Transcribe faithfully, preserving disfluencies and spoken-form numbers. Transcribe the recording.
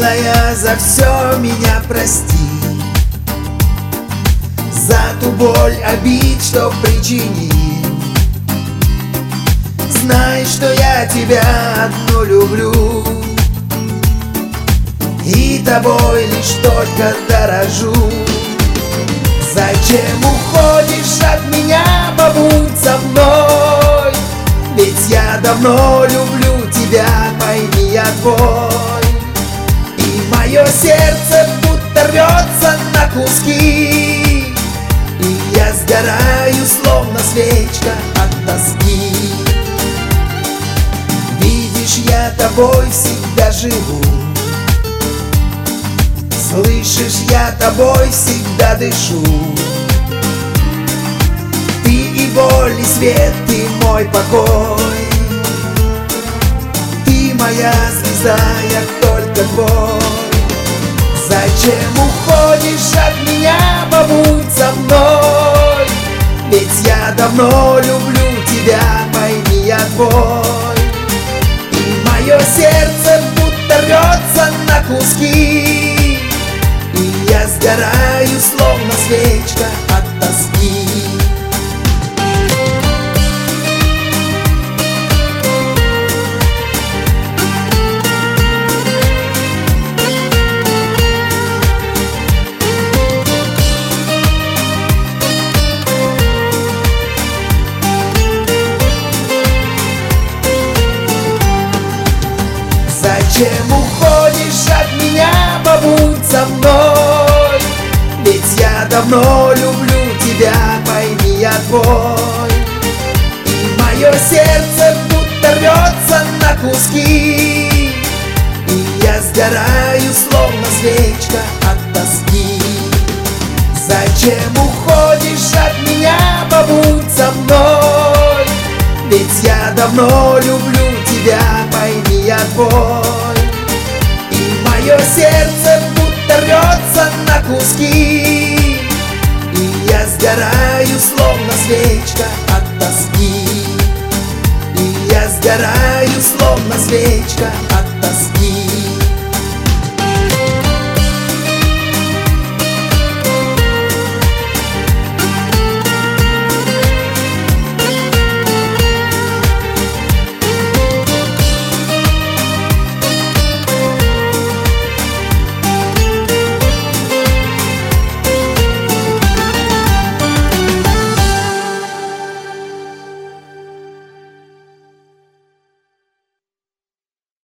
Милая, за все меня прости, за ту боль обид, что причинил. Знай, что я тебя одну люблю, и тобой лишь только дорожу. Зачем уходишь от меня, побудь со мной, ведь я давно люблю тебя, пойми, я твой. И мое сердце будто рвется на куски, и я сгораю, словно свечка от тоски. Видишь, я тобой всегда живу, слышишь, я тобой всегда дышу. Ты и боль, и свет, ты мой покой. Ты моя звезда, я только твой. Зачем уходишь от меня, побудь со мной, ведь я давно люблю тебя, пойми, я твой. И мое сердце будто рвется на куски, и я сгораю, словно свечка от тоски. Зачем уходишь от меня, побудь со мной, ведь я давно люблю тебя, пойми, я твой. И мое сердце будто рвется на куски, и я сгораю, словно свечка от тоски. Зачем уходишь от меня, побудь со мной, ведь я давно люблю тебя, пойми, я твой. И мое сердце будто рвется на куски, и я сгораю, словно свечка от тоски. И я сгораю, словно свечка от тоски.